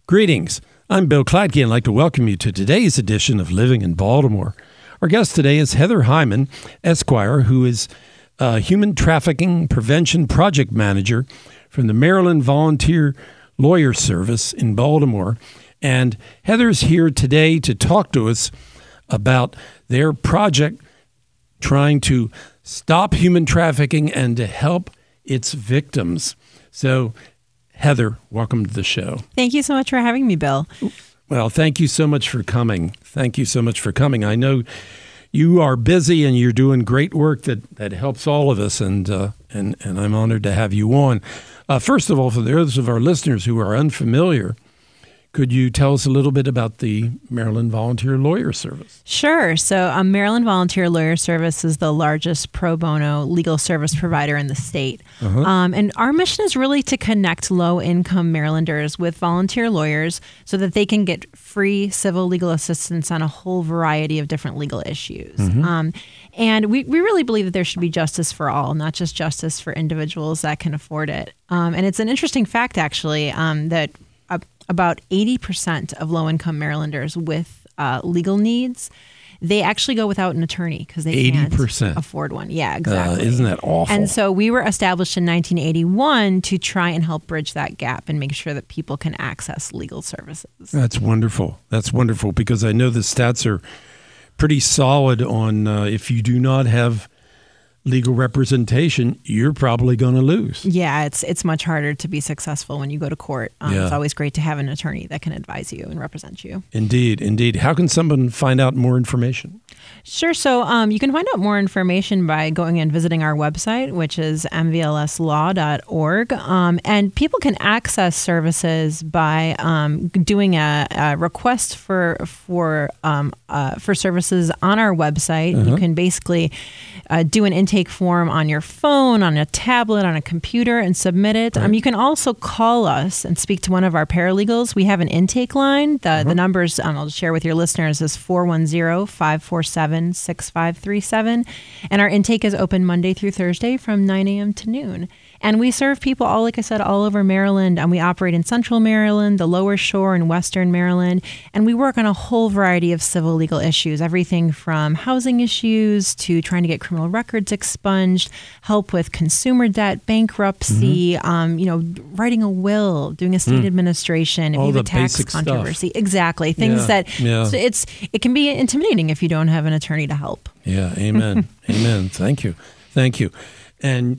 Greetings. I'm Bill Kladke and I'd like to welcome you to today's edition of Living in Baltimore. Our guest today is Heather Hyman, Esquire, who is Human Trafficking Prevention Project Manager from the Maryland Volunteer Lawyer Service in Baltimore. And Heather's here today to talk to us about their project trying to stop human trafficking and to help its victims. So, Heather, welcome to the show. Thank you so much for having me, Bill. Well, thank you so much for coming. Thank you so much for coming. I know you are busy and you're doing great work that helps all of us, and I'm honored to have you on. First of all, for those of our listeners who are unfamiliar, could you tell us a little bit about the Maryland Volunteer Lawyer Service? Sure. So Maryland Volunteer Lawyer Service is the largest pro bono legal service provider in the state. And our mission is really to connect low-income Marylanders with volunteer lawyers so that they can get free civil legal assistance on a whole variety of different legal issues. And we really believe that there should be justice for all, not just justice for individuals that can afford it. And it's an interesting fact, actually, that about 80% of low-income Marylanders with legal needs, they actually go without an attorney because they can't afford one. Yeah, exactly. Isn't that awful? And so we were established in 1981 to try and help bridge that gap and make sure that people can access legal services. That's wonderful. That's wonderful because I know the stats are pretty solid on if you do not have legal representation, you're probably going to lose. Yeah, it's much harder to be successful when you go to court. It's always great to have an attorney that can advise you and represent you. Indeed, indeed. How can someone find out more information? Sure. So you can find out more information by going and visiting our website, which is mvlslaw.org. And people can access services by doing a request for services on our website. You can basically do an intake form on your phone, on a tablet, on a computer, and submit it. You can also call us and speak to one of our paralegals. We have an intake line. The numbers I'll share with your listeners is 410-547-6537. And our intake is open Monday through Thursday from 9 a.m. to noon. And we serve people, like I said, all over Maryland. And we operate in Central Maryland, the Lower Shore, and Western Maryland. And we work on a whole variety of civil legal issues, everything from housing issues to trying to get criminal records expunged, help with consumer debt, bankruptcy, writing a will, doing estate administration, if you have a tax controversy. Stuff. Exactly. Things so it can be intimidating if you don't have an attorney to help. Yeah. Amen. Amen. Thank you. Thank you. And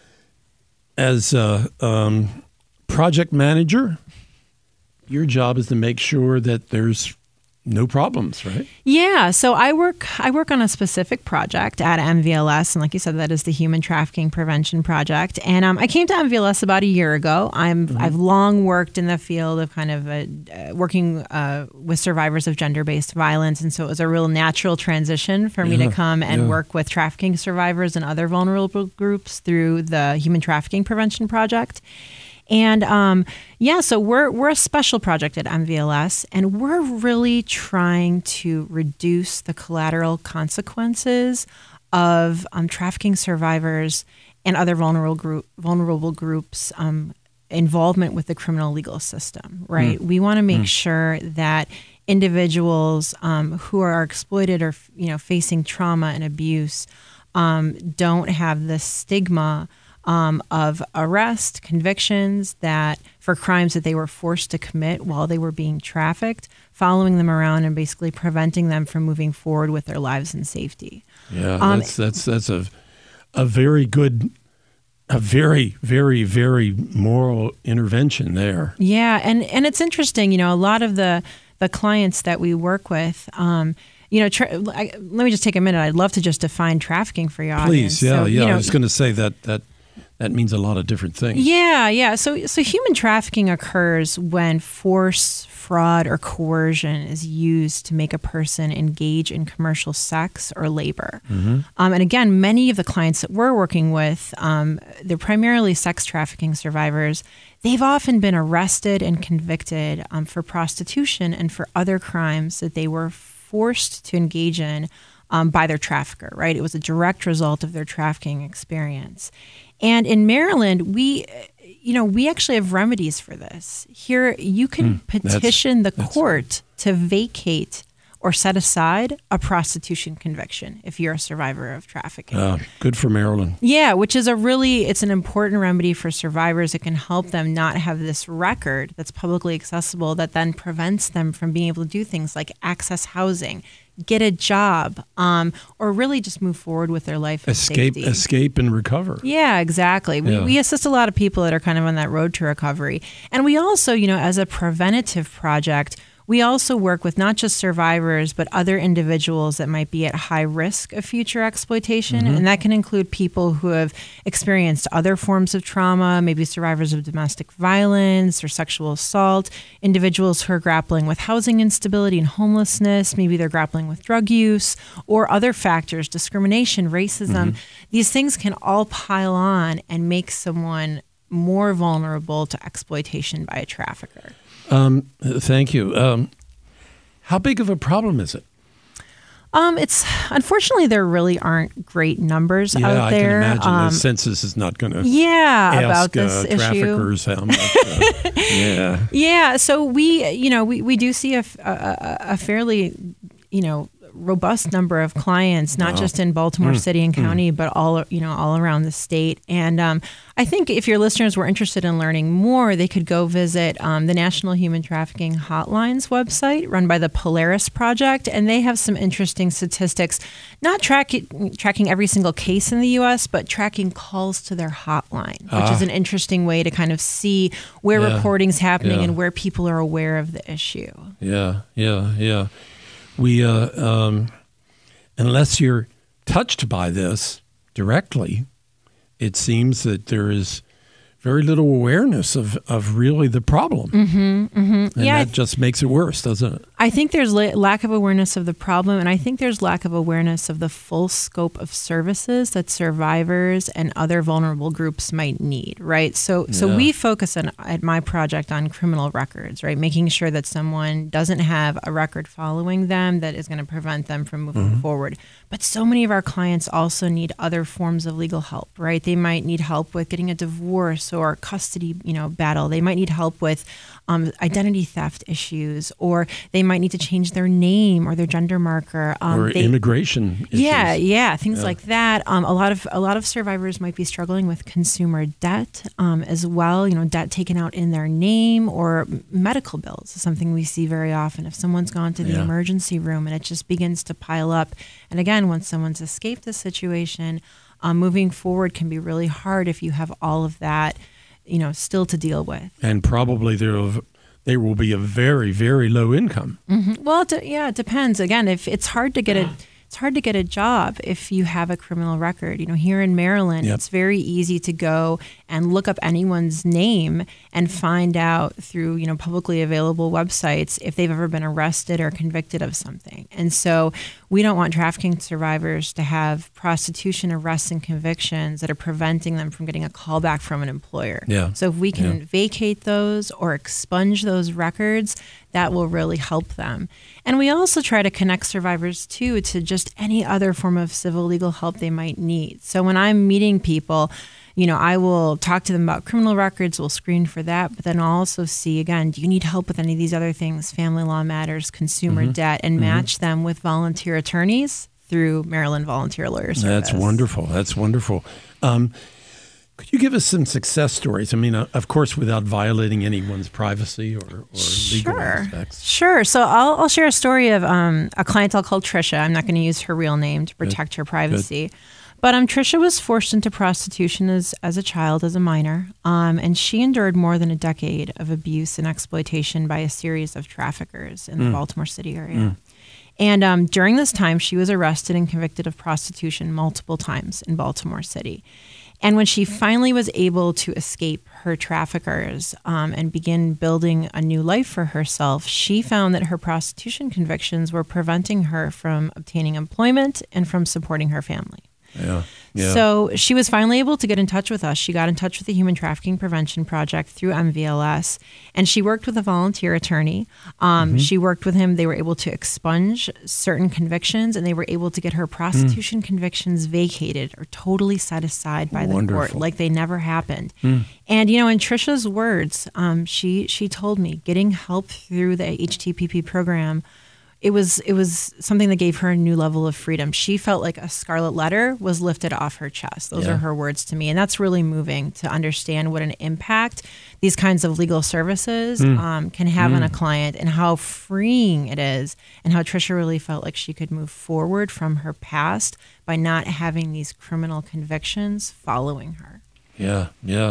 as a project manager, your job is to make sure that there's no problems, right? Yeah. So I work on a specific project at MVLS, and like you said, that is the Human Trafficking Prevention Project. And I came to MVLS about a year ago. I've long worked in the field of kind of working with survivors of gender-based violence, and so it was a real natural transition for me to come and work with trafficking survivors and other vulnerable groups through the Human Trafficking Prevention Project. And so we're a special project at MVLS, and we're really trying to reduce the collateral consequences of trafficking survivors and other vulnerable groups' involvement with the criminal legal system. Right? We want to make sure that individuals who are exploited or facing trauma and abuse don't have the stigma of arrest, convictions for crimes that they were forced to commit while they were being trafficked, following them around and basically preventing them from moving forward with their lives in safety. Yeah, that's a very good, a very, very, very moral intervention there. Yeah, and it's interesting, a lot of the clients that we work with, let me just take a minute. I'd love to just define trafficking for your audience. Please, I was going to say that means a lot of different things. Yeah. So human trafficking occurs when force, fraud, or coercion is used to make a person engage in commercial sex or labor. And again, many of the clients that we're working with, they're primarily sex trafficking survivors. They've often been arrested and convicted for prostitution and for other crimes that they were forced to engage in by their trafficker, right? It was a direct result of their trafficking experience. And in Maryland, we we actually have remedies for this. Here, you can petition the court to vacate or set aside a prostitution conviction if you're a survivor of trafficking. Good for Maryland. Yeah, which is it's an important remedy for survivors. It can help them not have this record that's publicly accessible that then prevents them from being able to do things like access housing, get a job, or really just move forward with their life. Escape and recover. Yeah, exactly. We assist a lot of people that are kind of on that road to recovery. And we also, as a preventative project, we also work with not just survivors, but other individuals that might be at high risk of future exploitation. And that can include people who have experienced other forms of trauma, maybe survivors of domestic violence or sexual assault, individuals who are grappling with housing instability and homelessness, maybe they're grappling with drug use or other factors, discrimination, racism. These things can all pile on and make someone more vulnerable to exploitation by a trafficker. Thank you. How big of a problem is it? It's unfortunately there really aren't great numbers out there. I can imagine the census is not going to about this traffickers issue. How much. Yeah. So we do see a fairly robust number of clients, not just in Baltimore City and County, but all around the state. And I think if your listeners were interested in learning more, they could go visit the National Human Trafficking Hotline's website run by the Polaris Project. And they have some interesting statistics, not tracking every single case in the U.S., but tracking calls to their hotline, which is an interesting way to kind of see where reporting's happening and where people are aware of the issue. Yeah. We, unless you're touched by this directly, it seems that there is very little awareness of really the problem. And that just makes it worse, doesn't it? I think there's lack of awareness of the problem, and I think there's lack of awareness of the full scope of services that survivors and other vulnerable groups might need, right? So we focus at my project on criminal records, right? Making sure that someone doesn't have a record following them that is going to prevent them from moving forward. But so many of our clients also need other forms of legal help, right? They might need help with getting a divorce or custody, battle. They might need help with identity theft issues, or they might need to change their name or their gender marker, or immigration issues. Things like that. A lot of survivors might be struggling with consumer debt as well. Debt taken out in their name, or medical bills is something we see very often. If someone's gone to the emergency room and it just begins to pile up, and again, once someone's escaped the situation, moving forward can be really hard if you have all of that, still to deal with. And probably there will be a very, very low income. Well, it depends. Again, if it's hard to get a job if you have a criminal record. Here in Maryland, it's very easy to go and look up anyone's name and find out through, publicly available websites if they've ever been arrested or convicted of something. And so we don't want trafficking survivors to have prostitution arrests and convictions that are preventing them from getting a call back from an employer. So if we can vacate those or expunge those records, that will really help them. And we also try to connect survivors, too, to just any other form of civil legal help they might need. So when I'm meeting people, I will talk to them about criminal records, we'll screen for that, but then I'll also see, again, do you need help with any of these other things, family law matters, consumer debt, and match them with volunteer attorneys through Maryland Volunteer Lawyer Service. That's wonderful. Could you give us some success stories? I mean, of course, without violating anyone's privacy or legal aspects. Sure. So I'll share a story of a clientele called Trisha. I'm not going to use her real name to protect her privacy. But Trisha was forced into prostitution as a child, as a minor, and she endured more than a decade of abuse and exploitation by a series of traffickers in the Baltimore City area. And during this time, she was arrested and convicted of prostitution multiple times in Baltimore City. And when she finally was able to escape her traffickers and begin building a new life for herself, she found that her prostitution convictions were preventing her from obtaining employment and from supporting her family. Yeah. Yeah. So she was finally able to get in touch with us. She got in touch with the Human Trafficking Prevention Project through MVLS, and she worked with a volunteer attorney. She worked with him. They were able to expunge certain convictions, and they were able to get her prostitution convictions vacated or totally set aside by the court, like they never happened. And, in Trisha's words, she told me getting help through the HTPP program, it was something that gave her a new level of freedom. She felt like a scarlet letter was lifted off her chest. Those are her words to me. And that's really moving to understand what an impact these kinds of legal services can have on a client, and how freeing it is, and how Trisha really felt like she could move forward from her past by not having these criminal convictions following her. Yeah.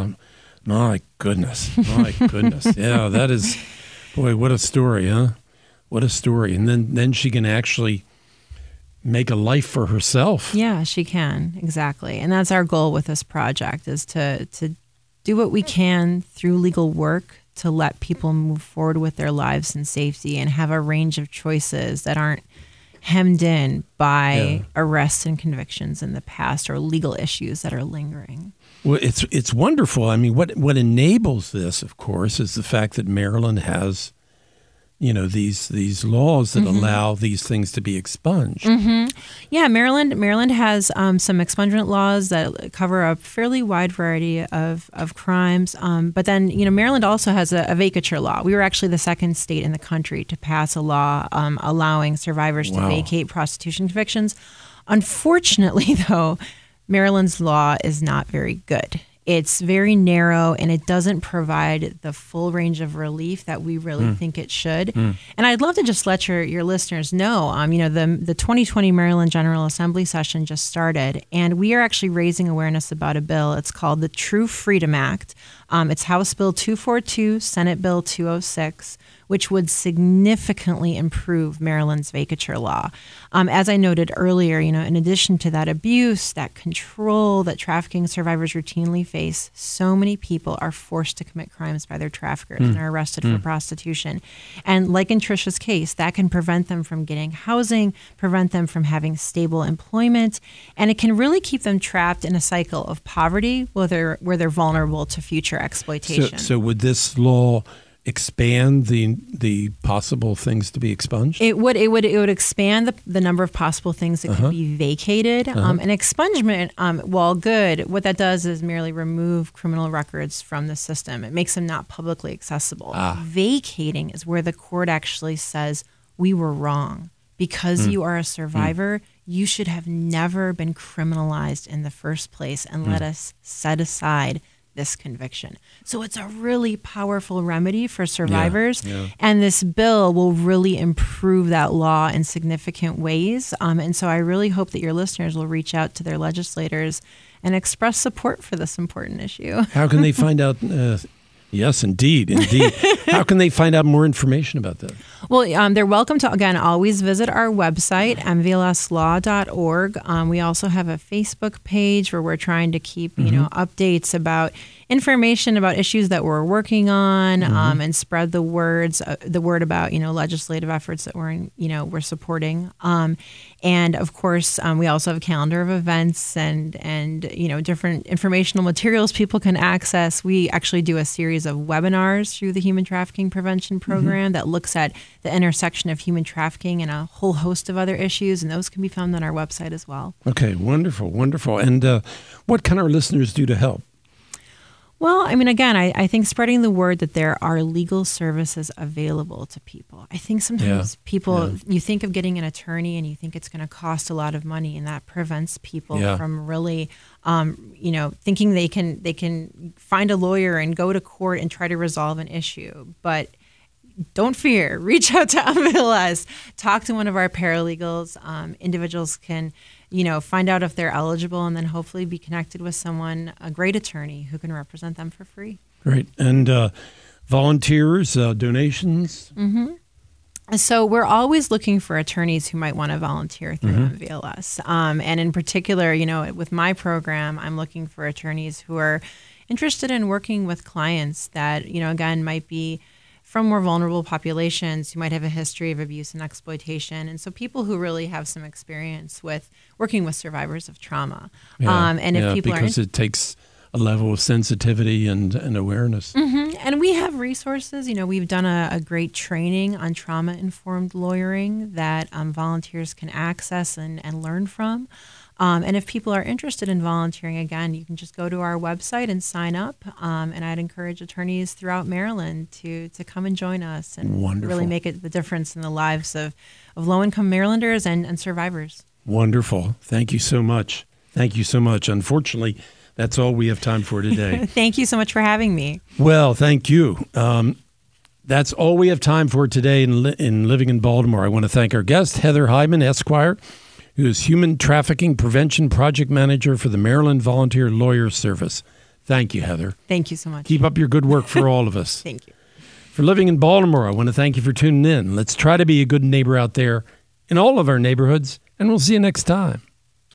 My goodness. Yeah, that is, boy, what a story, huh? What a story. And then she can actually make a life for herself. Yeah, she can. Exactly. And that's our goal with this project, is to do what we can through legal work to let people move forward with their lives in safety and have a range of choices that aren't hemmed in by arrests and convictions in the past or legal issues that are lingering. Well, it's wonderful. I mean, what enables this, of course, is the fact that Maryland has these laws that allow these things to be expunged. Yeah, Maryland has some expungement laws that cover a fairly wide variety of crimes. But then, Maryland also has a vacature law. We were actually the second state in the country to pass a law allowing survivors to vacate prostitution convictions. Unfortunately, though, Maryland's law is not very good. It's very narrow, and it doesn't provide the full range of relief that we really think it should. And I'd love to just let your listeners know, the 2020 Maryland General Assembly session just started, and we are actually raising awareness about a bill. It's called the True Freedom Act. It's House Bill 242, Senate Bill 206, which would significantly improve Maryland's vacature law. As I noted earlier, in addition to that abuse, that control that trafficking survivors routinely face, so many people are forced to commit crimes by their traffickers and are arrested for prostitution. And like in Trisha's case, that can prevent them from getting housing, prevent them from having stable employment, and it can really keep them trapped in a cycle of poverty where they're vulnerable to future exploitation. So would this law expand the possible things to be expunged? It would expand the number of possible things that could be vacated. And expungement, while good, what that does is merely remove criminal records from the system. It makes them not publicly accessible. Vacating is where the court actually says, we were wrong. Because you are a survivor, you should have never been criminalized in the first place, and let us set aside this conviction. So it's a really powerful remedy for survivors. And this bill will really improve that law in significant ways. And so I really hope that your listeners will reach out to their legislators and express support for this important issue. How can they find out? Yes, indeed. How can they find out more information about that? Well, they're welcome to, again, always visit our website, mvlslaw.org. We also have a Facebook page where we're trying to keep, updates about information about issues that we're working on, and spread the word about, legislative efforts that we're supporting. And of course, we also have a calendar of events and different informational materials people can access. We actually do a series of webinars through the Human Trafficking Prevention Program that looks at the intersection of human trafficking and a whole host of other issues, and those can be found on our website as well. Okay, wonderful. And what can our listeners do to help? Well, again, I think spreading the word that there are legal services available to people. I think sometimes people, you think of getting an attorney and you think it's going to cost a lot of money, and that prevents people from really, thinking they can find a lawyer and go to court and try to resolve an issue. But don't fear. Reach out to MVLS. Talk to one of our paralegals. Individuals can find out if they're eligible, and then hopefully be connected with someone, a great attorney who can represent them for free. Great. And volunteers, donations? So we're always looking for attorneys who might want to volunteer through MVLS. And in particular, with my program, I'm looking for attorneys who are interested in working with clients that, again, might be from more vulnerable populations who might have a history of abuse and exploitation. And so people who really have some experience with working with survivors of trauma. And if people because it takes a level of sensitivity and awareness. Mm-hmm. And we have resources. We've done a great training on trauma-informed lawyering that volunteers can access and learn from. And if people are interested in volunteering, again, you can just go to our website and sign up. And I'd encourage attorneys throughout Maryland to come and join us and really make the difference in the lives of low-income Marylanders and survivors. Wonderful. Thank you so much. Thank you so much. Unfortunately, that's all we have time for today. Thank you so much for having me. Well, thank you. That's all we have time for today in Living in Baltimore. I want to thank our guest, Heather Hyman, Esquire, who is Human Trafficking Prevention Project Manager for the Maryland Volunteer Lawyers Service. Thank you, Heather. Thank you so much. Keep up your good work for all of us. Thank you. For Living in Baltimore, I want to thank you for tuning in. Let's try to be a good neighbor out there in all of our neighborhoods, and we'll see you next time.